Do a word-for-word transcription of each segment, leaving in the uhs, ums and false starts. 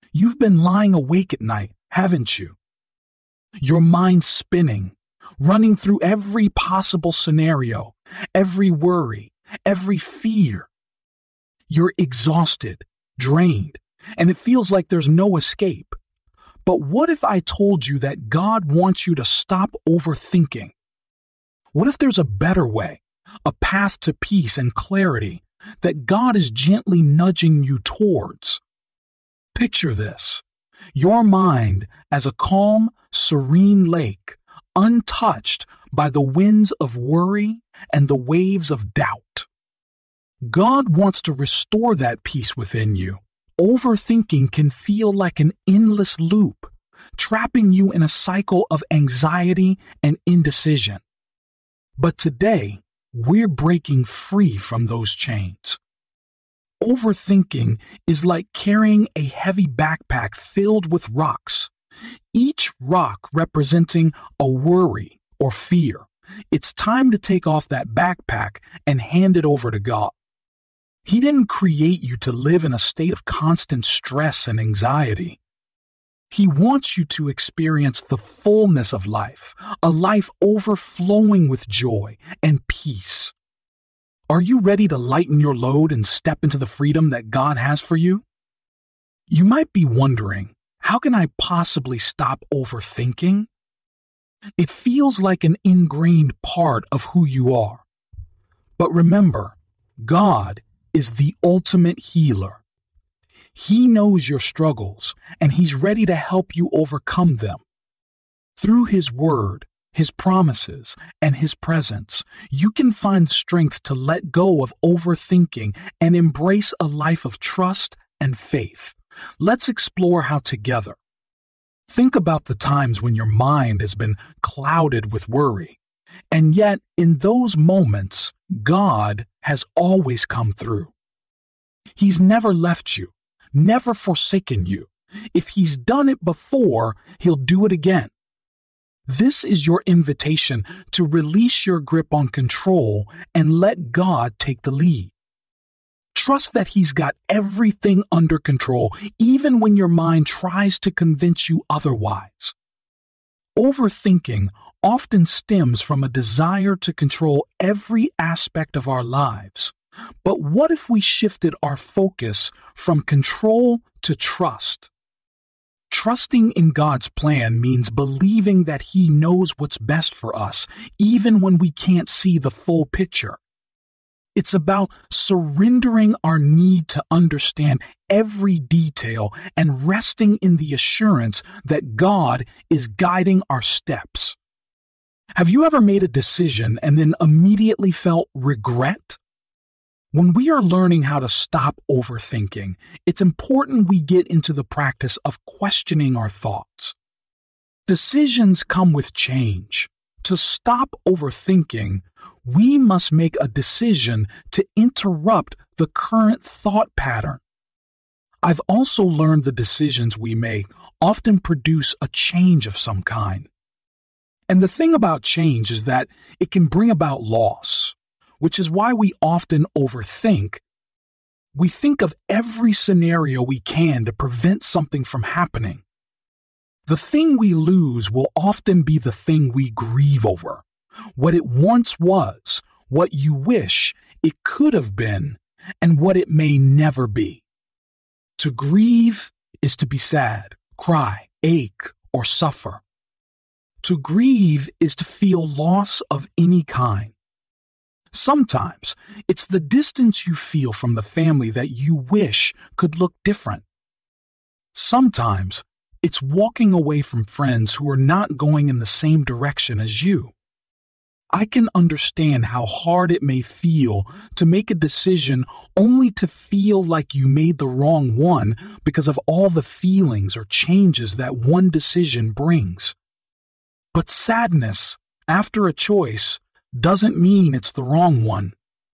You've been lying awake at night, haven't you? Your mind spinning, running through every possible scenario, every worry, every fear. You're exhausted, drained, and it feels like there's no escape. But what if I told you that God wants you to stop overthinking? What if there's a better way, a path to peace and clarity that God is gently nudging you towards? Picture this: your mind as a calm, serene lake, untouched by the winds of worry and the waves of doubt. God wants to restore that peace within you. Overthinking can feel like an endless loop, trapping you in a cycle of anxiety and indecision. But today, we're breaking free from those chains. Overthinking is like carrying a heavy backpack filled with rocks, each rock representing a worry or fear. It's time to take off that backpack and hand it over to God. He didn't create you to live in a state of constant stress and anxiety. He wants you to experience the fullness of life, a life overflowing with joy and peace. Are you ready to lighten your load and step into the freedom that God has for you? You might be wondering, how can I possibly stop overthinking? It feels like an ingrained part of who you are. But remember, God is the ultimate healer. He knows your struggles, and He's ready to help you overcome them. Through His Word, His promises, and His presence, you can find strength to let go of overthinking and embrace a life of trust and faith. Let's explore how together. Think about the times when your mind has been clouded with worry, and yet in those moments, God has always come through. He's never left you, never forsaken you. If He's done it before, He'll do it again. This is your invitation to release your grip on control and let God take the lead. Trust that He's got everything under control, even when your mind tries to convince you otherwise. Overthinking often stems from a desire to control every aspect of our lives. But what if we shifted our focus from control to trust? Trusting in God's plan means believing that He knows what's best for us, even when we can't see the full picture. It's about surrendering our need to understand every detail and resting in the assurance that God is guiding our steps. Have you ever made a decision and then immediately felt regret? When we are learning how to stop overthinking, it's important we get into the practice of questioning our thoughts. Decisions come with change. To stop overthinking, we must make a decision to interrupt the current thought pattern. I've also learned the decisions we make often produce a change of some kind. And the thing about change is that it can bring about loss, which is why we often overthink. We think of every scenario we can to prevent something from happening. The thing we lose will often be the thing we grieve over, what it once was, what you wish it could have been, and what it may never be. To grieve is to be sad, cry, ache, or suffer. To grieve is to feel loss of any kind. Sometimes it's the distance you feel from the family that you wish could look different. Sometimes it's walking away from friends who are not going in the same direction as you. I can understand how hard it may feel to make a decision only to feel like you made the wrong one because of all the feelings or changes that one decision brings. But sadness after a choice doesn't mean it's the wrong one.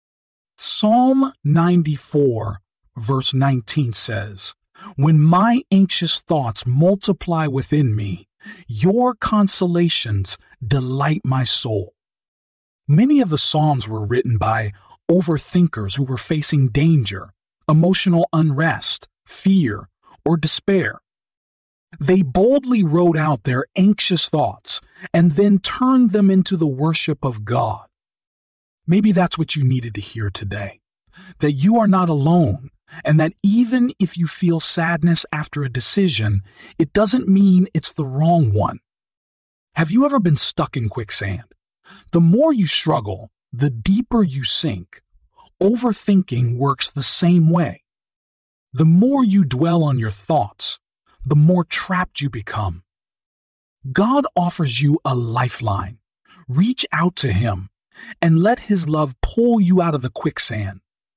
Psalm ninety-four, verse nineteen says, "When my anxious thoughts multiply within me, your consolations delight my soul." Many of the Psalms were written by overthinkers who were facing danger, emotional unrest, fear, or despair. They boldly wrote out their anxious thoughts and then turned them into the worship of God. Maybe that's what you needed to hear today, that you are not alone, and that even if you feel sadness after a decision, it doesn't mean it's the wrong one. Have you ever been stuck in quicksand? The more you struggle, the deeper you sink. Overthinking works the same way. The more you dwell on your thoughts, the more trapped you become. God offers you a lifeline. Reach out to Him and let His love pull you out of the quicksand.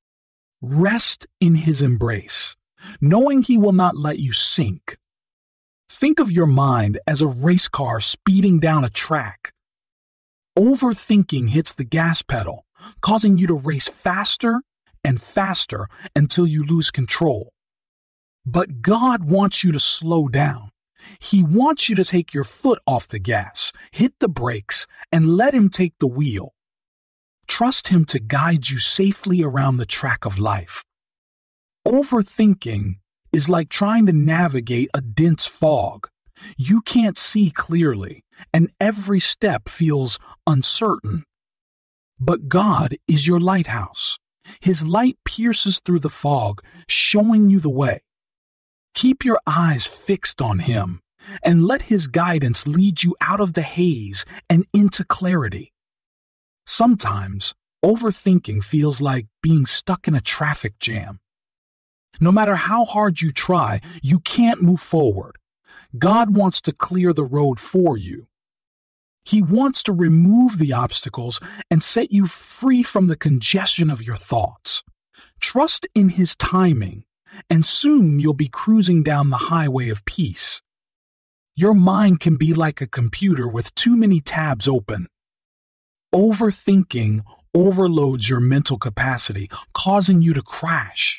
Rest in His embrace, knowing He will not let you sink. Think of your mind as a race car speeding down a track. Overthinking hits the gas pedal, causing you to race faster and faster until you lose control. But God wants you to slow down. He wants you to take your foot off the gas, hit the brakes, and let Him take the wheel. Trust Him to guide you safely around the track of life. Overthinking is like trying to navigate a dense fog. You can't see clearly, and every step feels uncertain. But God is your lighthouse. His light pierces through the fog, showing you the way. Keep your eyes fixed on Him, and let His guidance lead you out of the haze and into clarity. Sometimes, overthinking feels like being stuck in a traffic jam. No matter how hard you try, you can't move forward. God wants to clear the road for you. He wants to remove the obstacles and set you free from the congestion of your thoughts. Trust in His timing, and soon you'll be cruising down the highway of peace. Your mind can be like a computer with too many tabs open. Overthinking overloads your mental capacity, causing you to crash.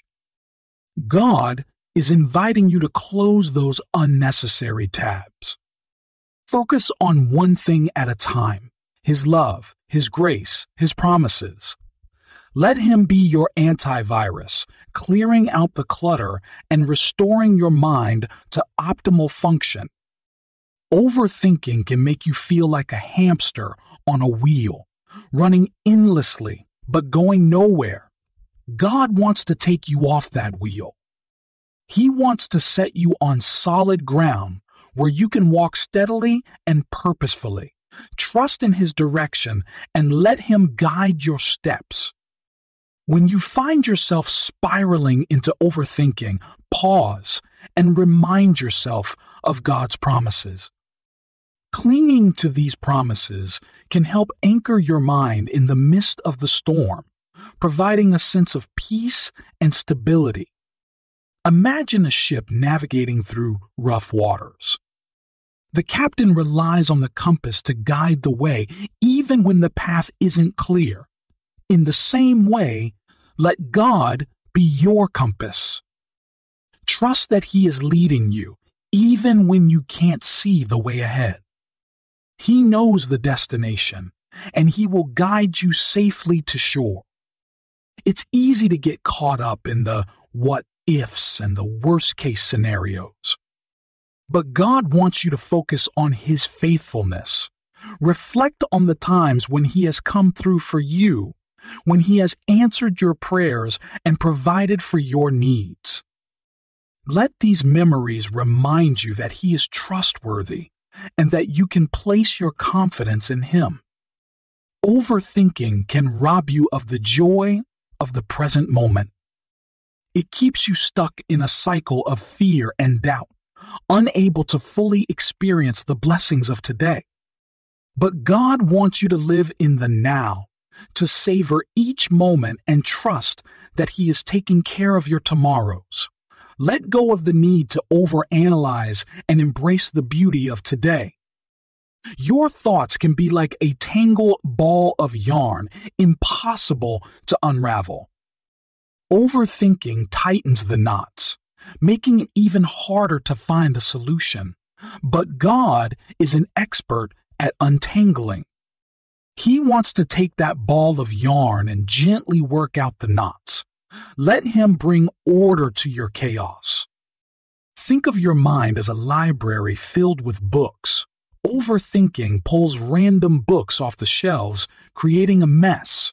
God is inviting you to close those unnecessary tabs. Focus on one thing at a time: His love, His grace, His promises. Let Him be your antivirus, clearing out the clutter and restoring your mind to optimal function. Overthinking can make you feel like a hamster on a wheel, running endlessly but going nowhere. God wants to take you off that wheel. He wants to set you on solid ground where you can walk steadily and purposefully. Trust in His direction and let Him guide your steps. When you find yourself spiraling into overthinking, pause and remind yourself of God's promises. Clinging to these promises can help anchor your mind in the midst of the storm, providing a sense of peace and stability. Imagine a ship navigating through rough waters. The captain relies on the compass to guide the way, even when the path isn't clear. In the same way, let God be your compass. Trust that He is leading you, even when you can't see the way ahead. He knows the destination, and He will guide you safely to shore. It's easy to get caught up in the what-ifs and the worst-case scenarios. But God wants you to focus on His faithfulness. Reflect on the times when He has come through for you, when He has answered your prayers and provided for your needs. Let these memories remind you that He is trustworthy and that you can place your confidence in Him. Overthinking can rob you of the joy of the present moment. It keeps you stuck in a cycle of fear and doubt, unable to fully experience the blessings of today. But God wants you to live in the now, to savor each moment and trust that He is taking care of your tomorrows. Let go of the need to overanalyze and embrace the beauty of today. Your thoughts can be like a tangled ball of yarn, impossible to unravel. Overthinking tightens the knots, making it even harder to find a solution. But God is an expert at untangling. He wants to take that ball of yarn and gently work out the knots. Let Him bring order to your chaos. Think of your mind as a library filled with books. Overthinking pulls random books off the shelves, creating a mess.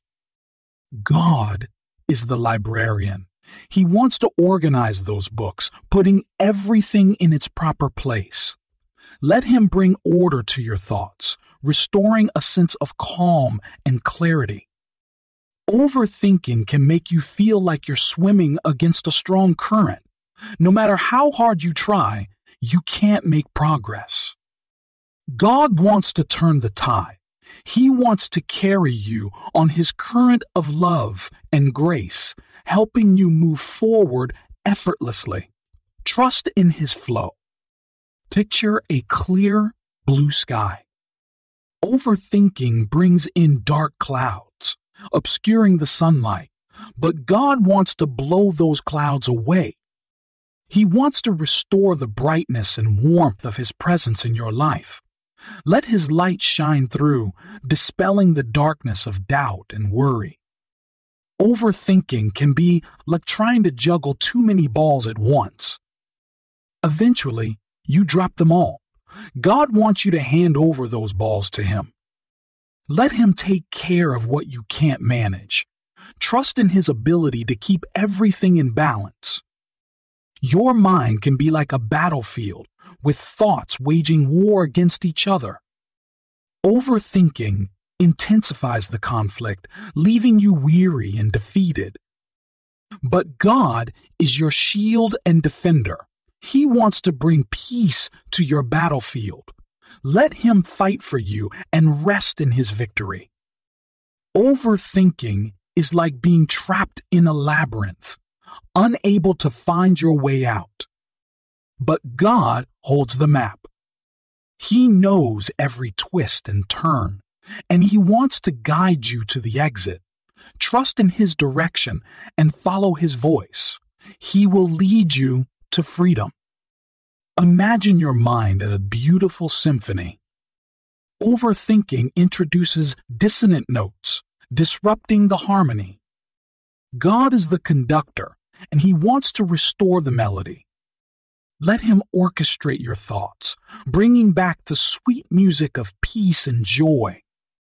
God is the librarian. He wants to organize those books, putting everything in its proper place. Let Him bring order to your thoughts, restoring a sense of calm and clarity. Overthinking can make you feel like you're swimming against a strong current. No matter how hard you try, you can't make progress. God wants to turn the tide. He wants to carry you on His current of love and grace, helping you move forward effortlessly. Trust in His flow. Picture a clear blue sky. Overthinking brings in dark clouds, obscuring the sunlight, but God wants to blow those clouds away. He wants to restore the brightness and warmth of His presence in your life. Let His light shine through, dispelling the darkness of doubt and worry. Overthinking can be like trying to juggle too many balls at once. Eventually, you drop them all. God wants you to hand over those balls to Him. Let Him take care of what you can't manage. Trust in His ability to keep everything in balance. Your mind can be like a battlefield with thoughts waging war against each other. Overthinking intensifies the conflict, leaving you weary and defeated. But God is your shield and defender. He wants to bring peace to your battlefield. Let Him fight for you and rest in His victory. Overthinking is like being trapped in a labyrinth, unable to find your way out. But God holds the map. He knows every twist and turn, and He wants to guide you to the exit. Trust in His direction and follow His voice. He will lead you to freedom. Imagine your mind as a beautiful symphony. Overthinking introduces dissonant notes, disrupting the harmony. God is the conductor, and He wants to restore the melody. Let Him orchestrate your thoughts, bringing back the sweet music of peace and joy.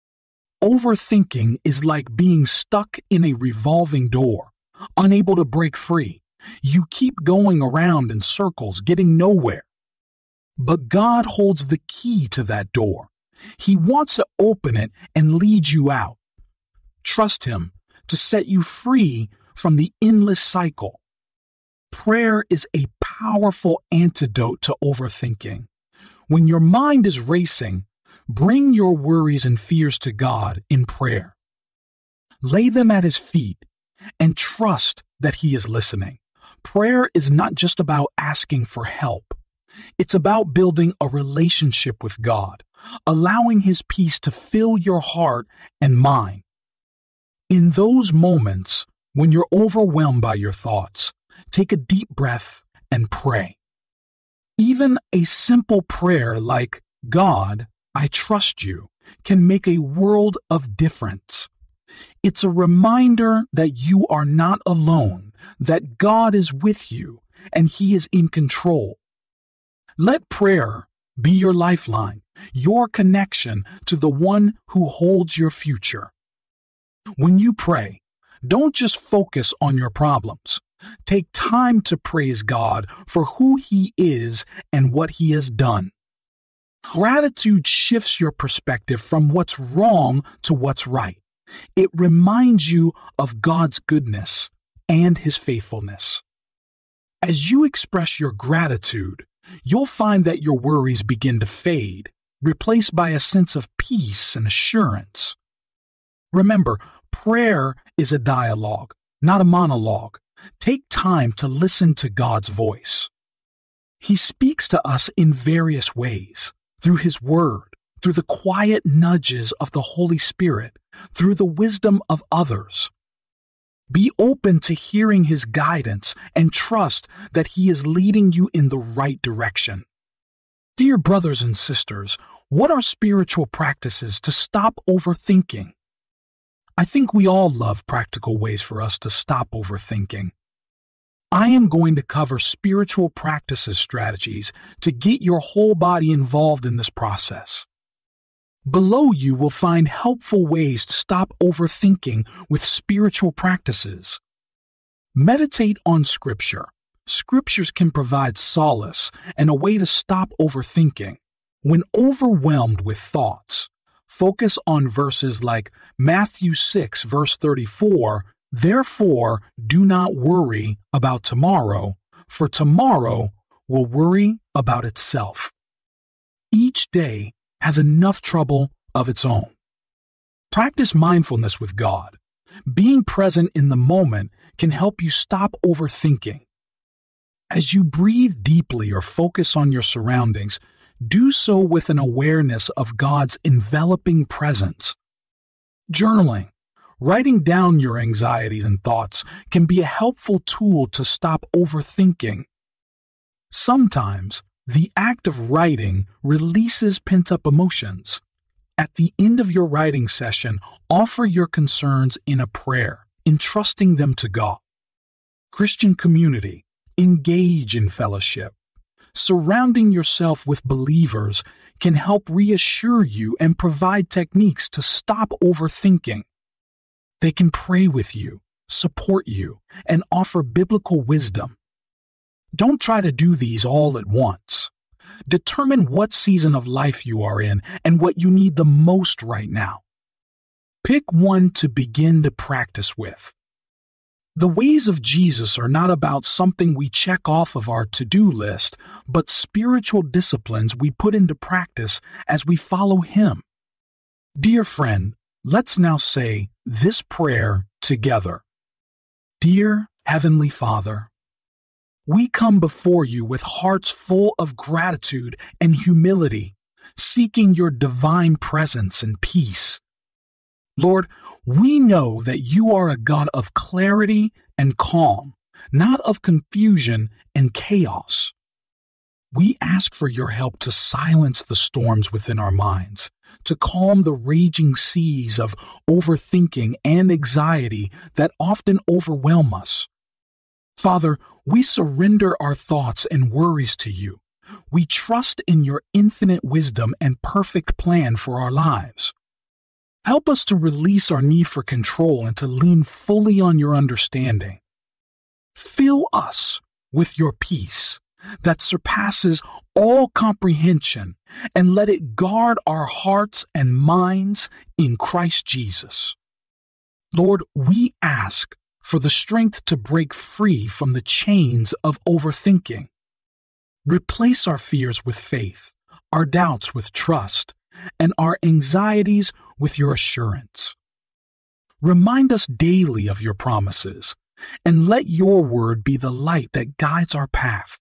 Overthinking is like being stuck in a revolving door, unable to break free. You keep going around in circles, getting nowhere. But God holds the key to that door. He wants to open it and lead you out. Trust Him to set you free from the endless cycle. Prayer is a powerful antidote to overthinking. When your mind is racing, bring your worries and fears to God in prayer. Lay them at His feet and trust that He is listening. Prayer is not just about asking for help. It's about building a relationship with God, allowing His peace to fill your heart and mind. In those moments when you're overwhelmed by your thoughts, take a deep breath and pray. Even a simple prayer like, God, I trust you, can make a world of difference. It's a reminder that you are not alone, that God is with you, and He is in control. Let prayer be your lifeline, your connection to the one who holds your future. When you pray, don't just focus on your problems. Take time to praise God for who He is and what He has done. Gratitude shifts your perspective from what's wrong to what's right. It reminds you of God's goodness and His faithfulness. As you express your gratitude, you'll find that your worries begin to fade, replaced by a sense of peace and assurance. Remember, prayer is a dialogue, not a monologue. Take time to listen to God's voice. He speaks to us in various ways, through His Word, through the quiet nudges of the Holy Spirit, through the wisdom of others. Be open to hearing His guidance and trust that He is leading you in the right direction. Dear brothers and sisters, what are spiritual practices to stop overthinking? I think we all love practical ways for us to stop overthinking. I am going to cover spiritual practices strategies to get your whole body involved in this process. Below you will find helpful ways to stop overthinking with spiritual practices. Meditate on Scripture. Scriptures can provide solace and a way to stop overthinking. When overwhelmed with thoughts, focus on verses like Matthew six, verse thirty-four, "Therefore, do not worry about tomorrow, for tomorrow will worry about itself." Each day has enough trouble of its own. Practice mindfulness with God. Being present in the moment can help you stop overthinking. As you breathe deeply or focus on your surroundings, do so with an awareness of God's enveloping presence. Journaling. Writing down your anxieties and thoughts can be a helpful tool to stop overthinking. Sometimes, the act of writing releases pent-up emotions. At the end of your writing session, offer your concerns in a prayer, entrusting them to God. Christian community. Engage in fellowship. Surrounding yourself with believers can help reassure you and provide techniques to stop overthinking. They can pray with you, support you, and offer biblical wisdom. Don't try to do these all at once. Determine what season of life you are in and what you need the most right now. Pick one to begin to practice with. The ways of Jesus are not about something we check off of our to-do list, but spiritual disciplines we put into practice as we follow Him. Dear friend, let's now say this prayer together. Dear Heavenly Father, we come before you with hearts full of gratitude and humility, seeking your divine presence and peace. Lord, we know that you are a God of clarity and calm, not of confusion and chaos. We ask for your help to silence the storms within our minds, to calm the raging seas of overthinking and anxiety that often overwhelm us. Father, we surrender our thoughts and worries to you. We trust in your infinite wisdom and perfect plan for our lives. Help us to release our need for control and to lean fully on your understanding. Fill us with your peace that surpasses all comprehension, and let it guard our hearts and minds in Christ Jesus. Lord, we ask for the strength to break free from the chains of overthinking. Replace our fears with faith, our doubts with trust, and our anxieties with your assurance. Remind us daily of your promises, and let your word be the light that guides our path.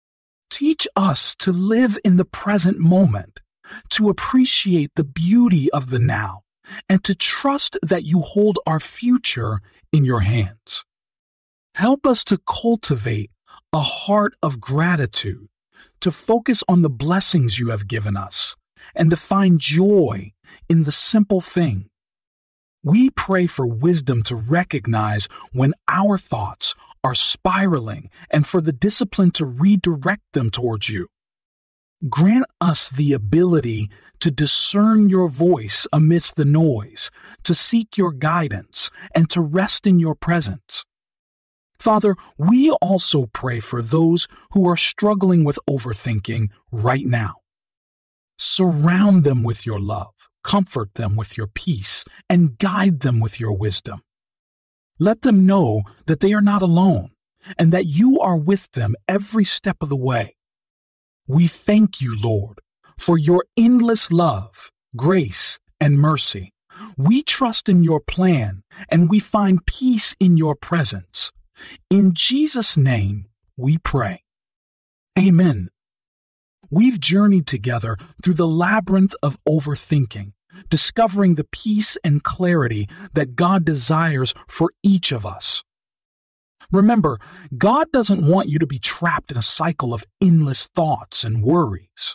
Teach us to live in the present moment, to appreciate the beauty of the now, and to trust that you hold our future in your hands. Help us to cultivate a heart of gratitude, to focus on the blessings you have given us, and to find joy in the simple thing. We pray for wisdom to recognize when our thoughts are spiraling and for the discipline to redirect them towards you. Grant us the ability to discern your voice amidst the noise, to seek your guidance, and to rest in your presence. Father, we also pray for those who are struggling with overthinking right now. Surround them with your love, comfort them with your peace, and guide them with your wisdom. Let them know that they are not alone and that you are with them every step of the way. We thank you, Lord, for your endless love, grace, and mercy. We trust in your plan, and we find peace in your presence. In Jesus' name, we pray. Amen. We've journeyed together through the labyrinth of overthinking, discovering the peace and clarity that God desires for each of us. Remember, God doesn't want you to be trapped in a cycle of endless thoughts and worries.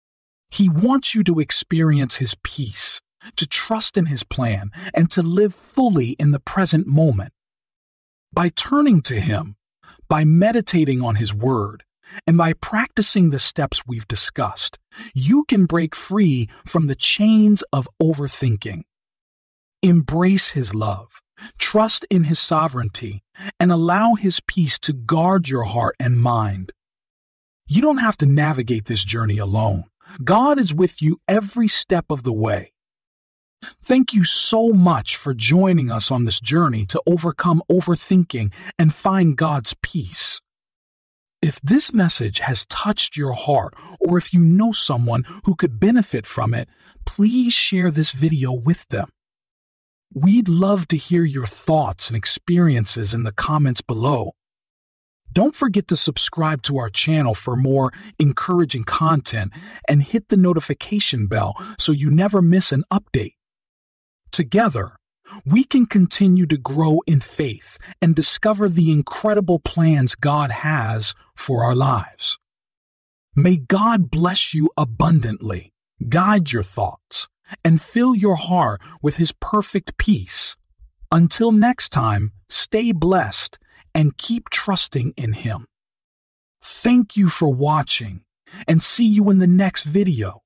He wants you to experience His peace, to trust in His plan, and to live fully in the present moment. By turning to Him, By meditating on His Word and by practicing the steps we've discussed, you can break free from the chains of overthinking. Embrace His love, trust in His sovereignty, and allow His peace to guard your heart and mind. You don't have to navigate this journey alone. God is with you every step of the way. Thank you so much for joining us on this journey to overcome overthinking and find God's peace. If this message has touched your heart, or if you know someone who could benefit from it, please share this video with them. We'd love to hear your thoughts and experiences in the comments below. Don't forget to subscribe to our channel for more encouraging content and hit the notification bell so you never miss an update. Together, we can continue to grow in faith and discover the incredible plans God has for our lives. May God bless you abundantly, guide your thoughts, and fill your heart with His perfect peace. Until next time, stay blessed and keep trusting in Him. Thank you for watching, and see you in the next video.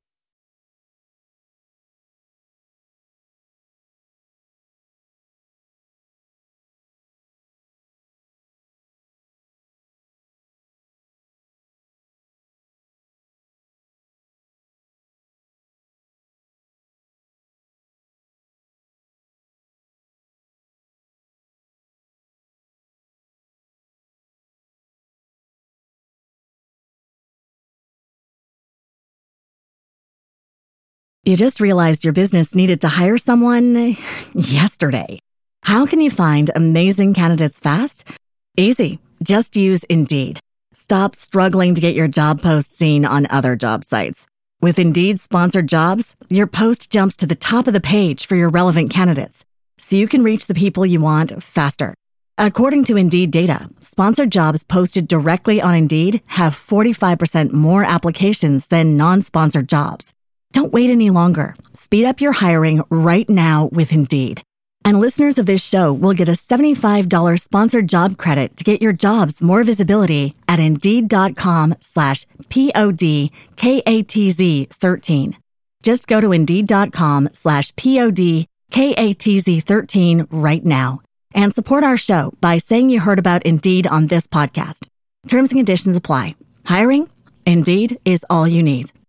You just realized your business needed to hire someone yesterday. How can you find amazing candidates fast? Easy. Just use Indeed. Stop struggling to get your job post seen on other job sites. With Indeed sponsored jobs, your post jumps to the top of the page for your relevant candidates, so you can reach the people you want faster. According to Indeed data, sponsored jobs posted directly on Indeed have forty-five percent more applications than non-sponsored jobs. Don't wait any longer. Speed up your hiring right now with Indeed. And listeners of this show will get a seventy-five dollars sponsored job credit to get your jobs more visibility at Indeed.com slash P-O-D-K-A-T-Z 13. Just go to Indeed.com slash P-O-D-K-A-T-Z 13 right now and support our show by saying you heard about Indeed on this podcast. Terms and conditions apply. Hiring? Indeed is all you need.